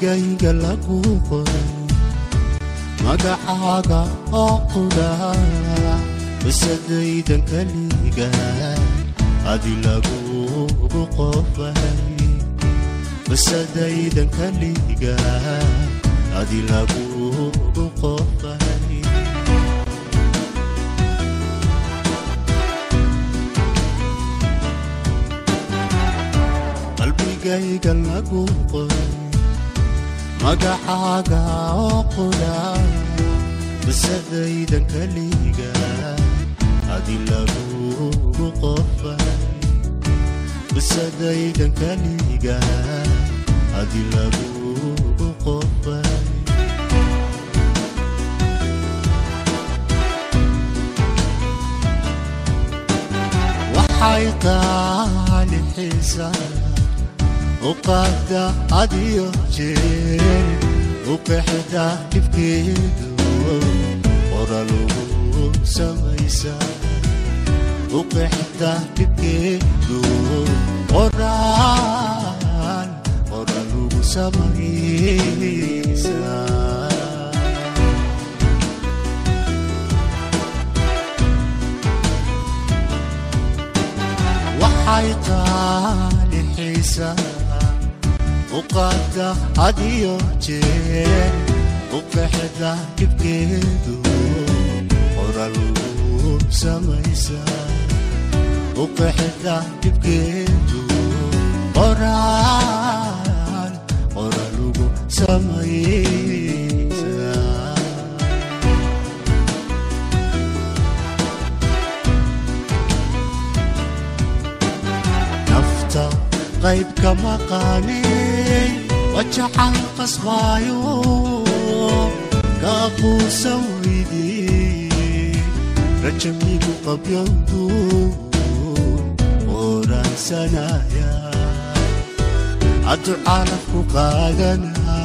qalbigayga lagu qoray magacaaga oo qudha bisadaydan kaliga adi lagugu qofay bisadaydan kaliga adi lagugu qofay qalbigayga lagu qoray magacaaga oo qudha bisadaydan kaliga adi lagugu qofay bisadaydan kaliga adi lagugu qofay waxay qaali xiisaa وقاعدة عادية جيل وقحدة كيفكيدو ورالو سميسا وقحدة كيفكيدو ورالو سميسا وحيطة لحيسا وقاعدة عادية جيل وقحدة كيفكيدو ورالو سميسا وقحدة كيفكيدو ورالو سميسا نفتا غيب كما قاني وجعل قصوايو كابو سويدي رجميكو قبيضو وران سنايا أدعالكو قادنا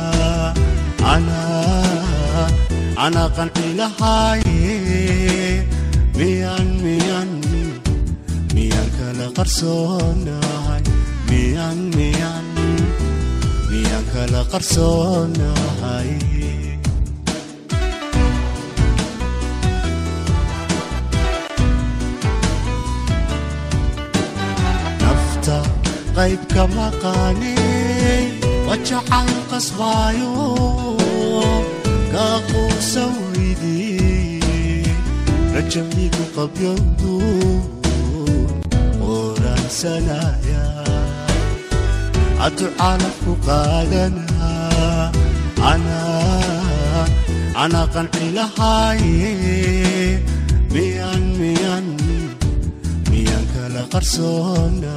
أنا قلبي لهاي ميان كلا قرصونا ميان كلا قرصونا هاي نفتا غيب كما قاني وجعل قصوايو كاقو سويدي رجميكو قبيضو وران سنايا أدعالكو قادنا أنا قنعي لهاي ميان كلا قرصونا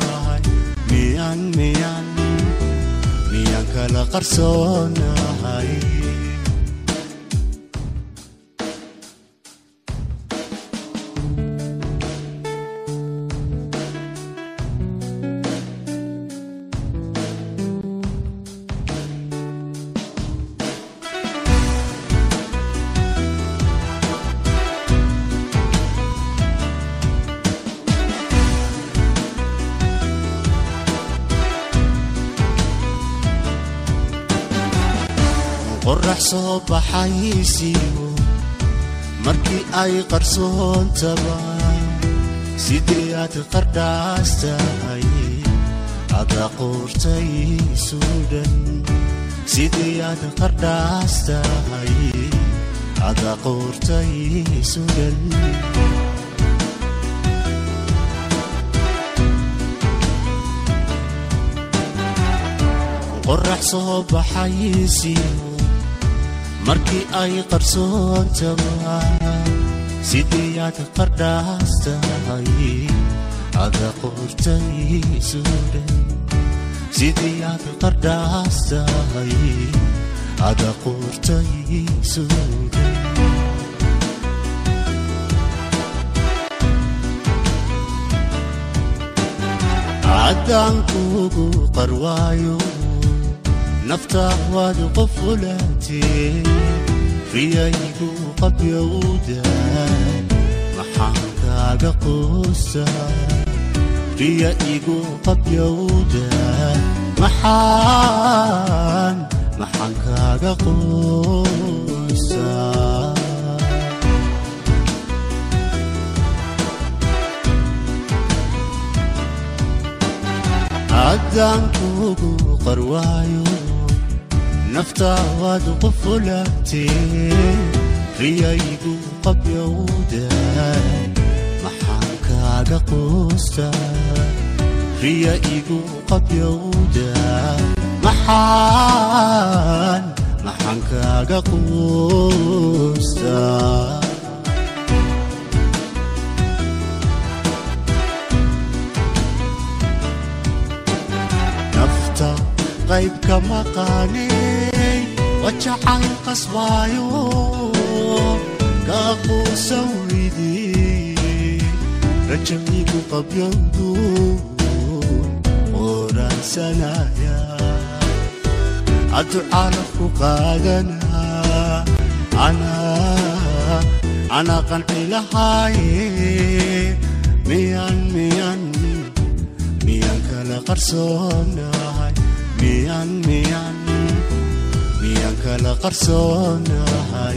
ميان كلا قرصونا هاي قرح صبح حيسيو مركي أي قرصون تبا سيديات قرداستاي هذا قرتي سودان سيديات قرداستاي هذا قرتي سودان قرح صبح حيسيو مركي أي قرصون تبا سيديات قرداستاي هذا قرتي سودان سيديات قرداستاي هذا قرتي سودان عدانكو قروايو نفتح واد قفلاتي ريايكو قد يودا محاكا قوسا ريايكو قد يودا محاكا maxaan kaaga qoysaa haddaan kugu qarwaayo naftaadu qufulaatee riyaygu qabyowda maxaan kaaga qoystaa riyaygu qabyowda maxaan kaaga qoystaa nafta qayb kama qaanay wajacay qasbaayo kaa quusan weydii rajaygu qabyowdu qoraansanaya addu calafku qaadanaa anaa qanci lahaaye miyaan kala qarsoonahay miyaan kala qarsoonahay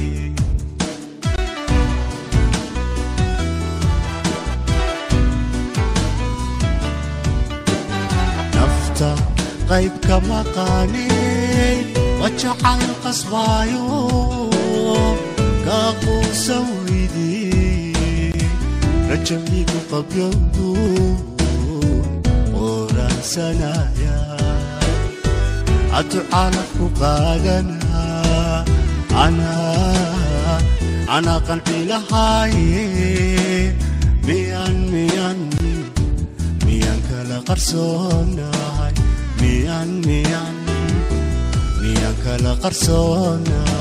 nafta qayb kama qaanay wajacay qasbaayo kaa quusan weydii rajaygu qabyowdu qoraansanaya addu calafku qaadanaa anaa qanci lahaaye miyaan kala qarsoonahay miyaan kala qarsoonahay